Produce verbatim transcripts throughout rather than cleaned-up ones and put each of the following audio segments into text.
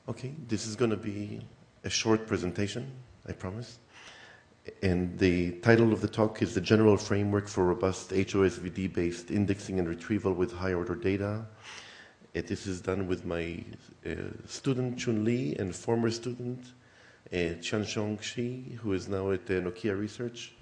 Okay, this is going to be a short presentation, I promise. And the title of the talk is The General Framework for Robust H O S V D-Based Indexing and Retrieval with High-Order Data. Uh, this is done with my uh, student, Chun Li, and former student, uh, Qianxiong Shi, who is now at uh, Nokia Research.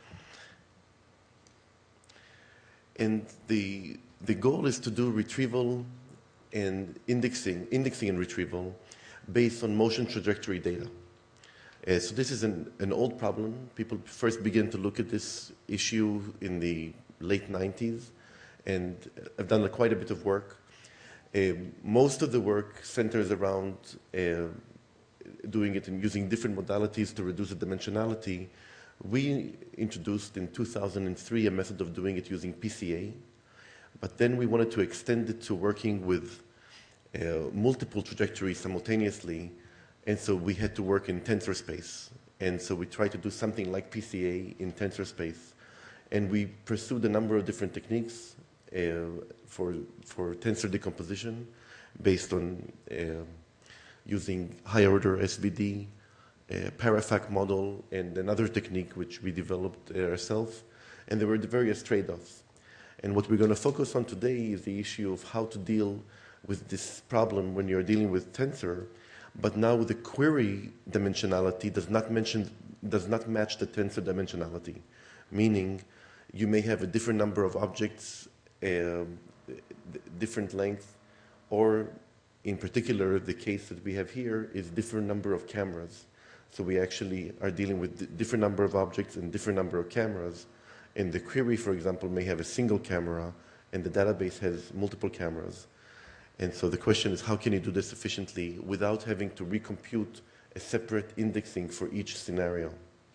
And the, the goal is to do retrieval and indexing, indexing and retrieval based on motion trajectory data. Uh, so this is an, an old problem. People first began to look at this issue in the late nineties, and I've done a, quite a bit of work. Uh, most of the work centers around uh, doing it and using different modalities to reduce the dimensionality. We introduced in two thousand three a method of doing it using P C A, but then we wanted to extend it to working with uh, multiple trajectories simultaneously, and so we had to work in tensor space. And so we tried to do something like P C A in tensor space, and we pursued a number of different techniques uh, for, for tensor decomposition based on uh, using high-order S V D, a Parafac model, and another technique which we developed uh, ourselves. And there were the various trade-offs. And what we're going to focus on today is the issue of how to deal with this problem when you're dealing with tensor, but now the query dimensionality does not, mention, does not match the tensor dimensionality, meaning you may have a different number of objects, uh, different length, or in particular, the case that we have here is different number of cameras. So we actually are dealing with different number of objects and different number of cameras. And the query, for example, may have a single camera, and the database has multiple cameras. And so the question is, how can you do this efficiently without having to recompute a separate indexing for each scenario?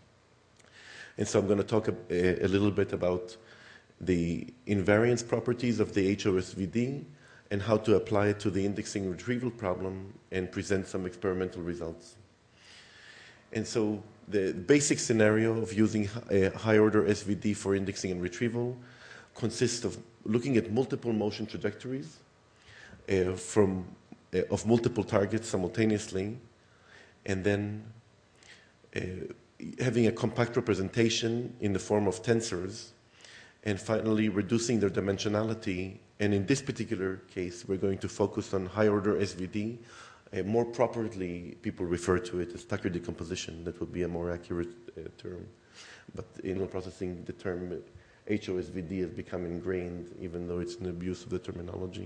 And so I'm going to talk a, a little bit about the invariance properties of the H O S V D and how to apply it to the indexing retrieval problem and present some experimental results. And so the basic scenario of using a high-order S V D for indexing and retrieval consists of looking at multiple motion trajectories uh, from, uh, of multiple targets simultaneously, and then uh, having a compact representation in the form of tensors, and finally reducing their dimensionality. And in this particular case, we're going to focus on high-order S V D. Uh, more properly, people refer to it as Tucker decomposition. That would be a more accurate uh, term. But in signal processing, the term H O S V D has become ingrained, even though it's an abuse of the terminology.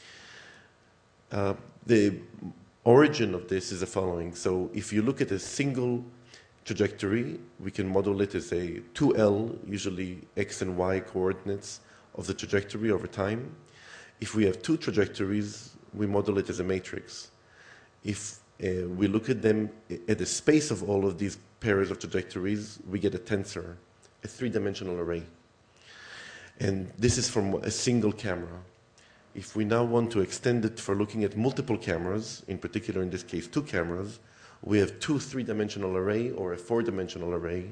Uh, the origin of this is the following. So if you look at a single trajectory, we can model it as a two L, usually x and y coordinates of the trajectory over time. If we have two trajectories, we model it as a matrix. If uh, we look at them at the space of all of these pairs of trajectories, we get a tensor, a three-dimensional array. And this is from a single camera. If we now want to extend it for looking at multiple cameras, in particular in this case two cameras, we have two three-dimensional array or a four-dimensional array.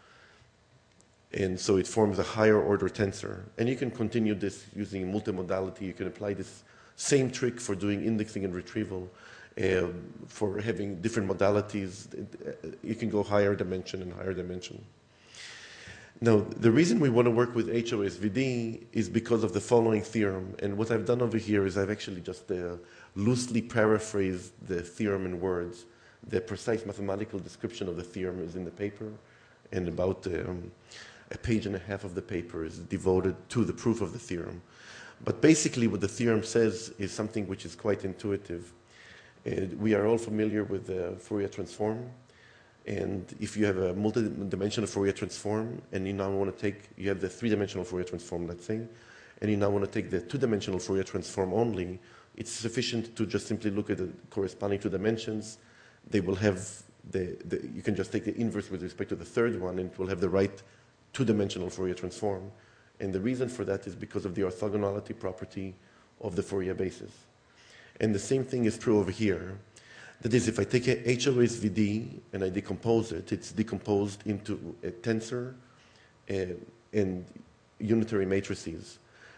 And so it forms a higher order tensor. And you can continue this using multimodality. You can apply this same trick for doing indexing and retrieval. Uh, for having different modalities, you can go higher dimension and higher dimension. Now, the reason we want to work with H O S V D is because of the following theorem. And what I've done over here is I've actually just uh, loosely paraphrased the theorem in words. The precise mathematical description of the theorem is in the paper, and about um, a page and a half of the paper is devoted to the proof of the theorem. But basically what the theorem says is something which is quite intuitive. Uh, we are all familiar with the Fourier transform. And if you have a multi-dimensional Fourier transform, and you now want to take, you have the three-dimensional Fourier transform, let's say, and you now want to take the two-dimensional Fourier transform only, it's sufficient to just simply look at the corresponding two dimensions. They will have, the, the you can just take the inverse with respect to the third one, and it will have the right two-dimensional Fourier transform. And the reason for that is because of the orthogonality property of the Fourier basis. And the same thing is true over here. That is, if I take a H O S V D and I decompose it, it's decomposed into a tensor and, and unitary matrices.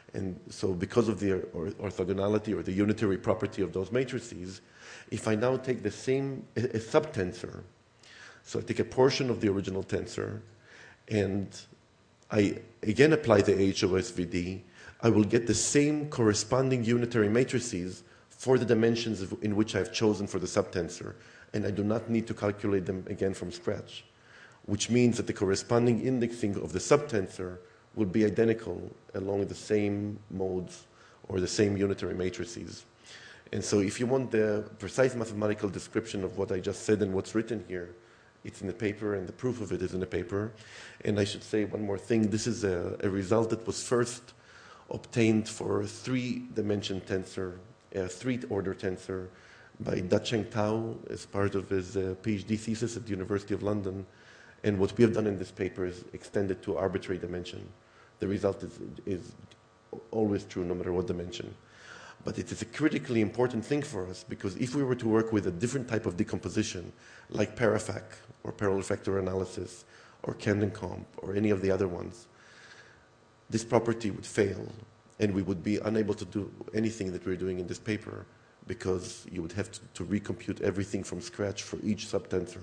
And so because of the or- orthogonality or the unitary property of those matrices, if I now take the same, a, a subtensor, so I take a portion of the original tensor, and I again apply the H O S V D, I will get the same corresponding unitary matrices for the dimensions of, in which I've chosen for the subtensor, and I do not need to calculate them again from scratch, which means that the corresponding indexing of the subtensor will be identical along the same modes or the same unitary matrices. And so if you want the precise mathematical description of what I just said and what's written here, it's in the paper, and the proof of it is in the paper. And I should say one more thing. This is a, a result that was first obtained for a three-dimension tensor, a three-order tensor, by Dacheng Tao as part of his uh, PhD thesis at the University of London. And what we have done in this paper is extended to arbitrary dimension. The result is, is always true no matter what dimension. But it is a critically important thing for us, because if we were to work with a different type of decomposition, like Parafac or parallel factor analysis or Camden comp or any of the other ones, this property would fail, and we would be unable to do anything that we're doing in this paper, because you would have to, to recompute everything from scratch for each subtensor.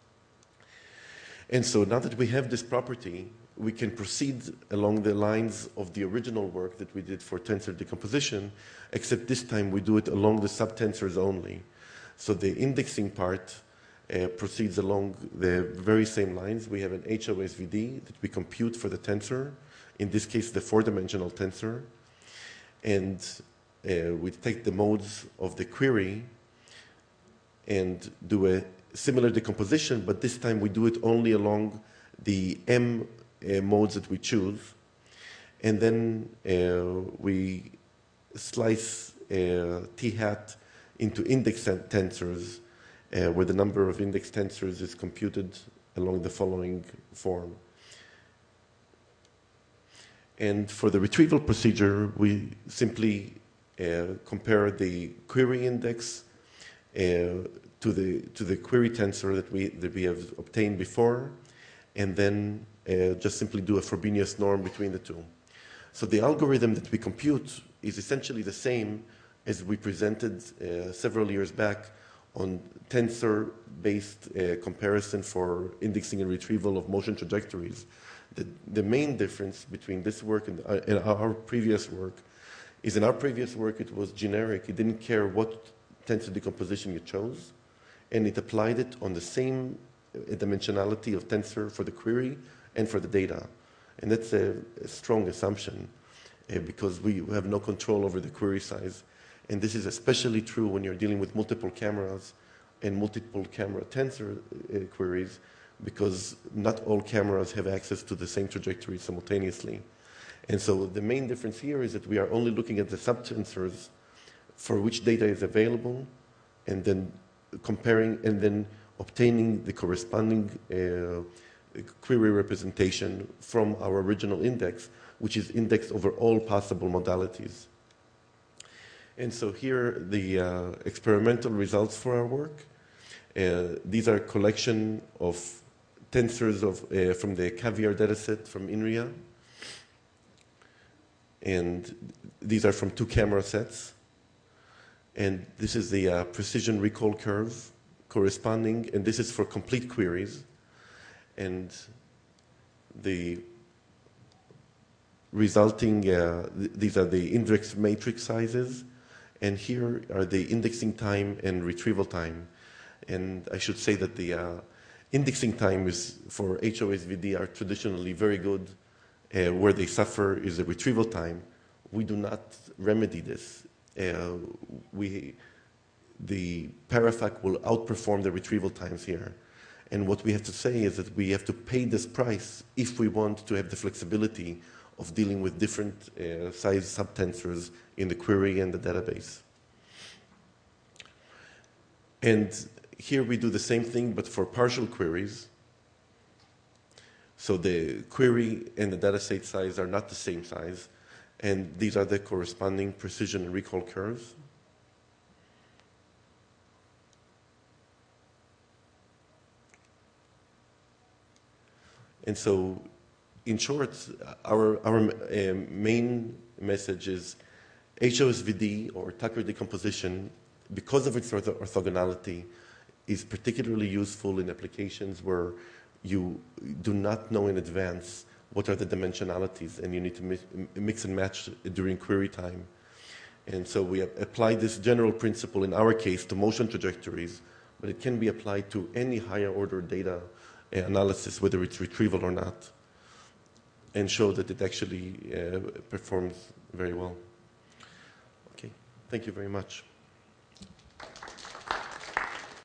And so now that we have this property, we can proceed along the lines of the original work that we did for tensor decomposition, except this time we do it along the subtensors only. So the indexing part uh, proceeds along the very same lines. We have an H O S V D that we compute for the tensor, in this case the four-dimensional tensor, and uh, we take the modes of the query and do a similar decomposition, but this time we do it only along the M uh, modes that we choose. And then uh, we slice uh, T hat into index tensors, uh, where the number of index tensors is computed along the following form. And for the retrieval procedure, we simply uh, compare the query index uh, to the to the query tensor that we that we have obtained before, and then uh, just simply do a Frobenius norm between the two. So the algorithm that we compute is essentially the same as we presented uh, several years back on tensor-based uh, comparison for indexing and retrieval of motion trajectories. The, the main difference between this work and, uh, and our previous work is in our previous work it was generic. It didn't care what tensor decomposition you chose, and it applied it on the same dimensionality of tensor for the query and for the data. And that's a, a strong assumption uh, because we have no control over the query size. And this is especially true when you're dealing with multiple cameras and multiple camera tensor uh, queries, because not all cameras have access to the same trajectory simultaneously. And so the main difference here is that we are only looking at the subtensors for which data is available, and then comparing and then obtaining the corresponding uh, query representation from our original index, which is indexed over all possible modalities. And so here are the uh, experimental results for our work. Uh, these are a collection of tensors of, uh, from the Caviar dataset from INRIA. And these are from two camera sets. And this is the uh, precision recall curve corresponding, and this is for complete queries. And the resulting, uh, th these are the index matrix sizes, and here are the indexing time and retrieval time. And I should say that the uh, indexing time is for H O S V D are traditionally very good. Uh, where they suffer is the retrieval time. We do not remedy this. Uh, we, the Parafac will outperform the retrieval times here. And what we have to say is that we have to pay this price if we want to have the flexibility of dealing with different uh, size subtensors in the query and the database. And here we do the same thing, but for partial queries. So the query and the dataset size are not the same size, and these are the corresponding precision and recall curves. And so, in short, our, our uh, main message is H O S V D, or Tucker decomposition, because of its ortho orthogonality, is particularly useful in applications where you do not know in advance what are the dimensionalities, and you need to mi mix and match during query time. And so we applied this general principle, in our case, to motion trajectories, but it can be applied to any higher order data analysis, whether it's retrieval or not, and show that it actually uh, performs very well. Okay, thank you very much.